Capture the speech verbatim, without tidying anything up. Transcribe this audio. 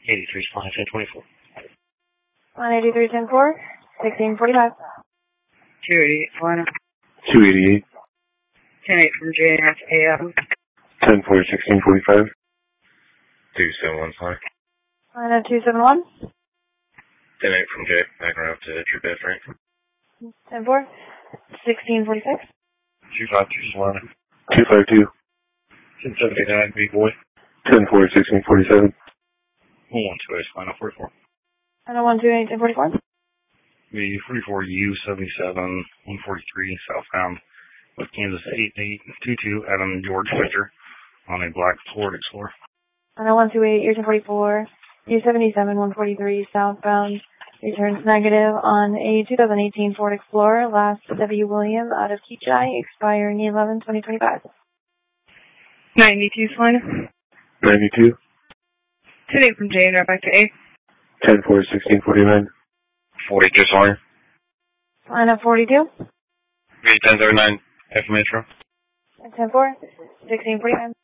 eighty-three, Spline, ten twenty-four. one eighty-three, ten four, sixteen forty-five. two eighty-eight, Spline. two eighty-eight. ten eight from J F A M. ten four, sixteen forty-five. two seven one, Spline. Line two seven one. ten eight from J, back around to True Bed, Frank. ten four, sixteen forty-six. two five two, Spline. two five two. ten seventy-nine, Big Boy. ten four, sixteen forty-seven. one one two eight, Spline, forty-four. nine one two eight, ten forty-four. The forty-four U seventy-seven, one forty-three, southbound, West Kansas eight eight two two, Adam George Victor, on a black Ford Explorer. nine one two eight, ten forty-four. U seventy-seven, one forty-three, southbound, returns negative on a two thousand eighteen Ford Explorer, last W. William out of Keachai, expiring eleven twenty twenty-five. ninety-two, Spline. ninety-two. ten eight from J and back to A. ten four, sixteen forty-nine. forty-two, Spline. Line up forty-two. V ten thirty-nine, F Metro. ten four, sixteen forty-nine.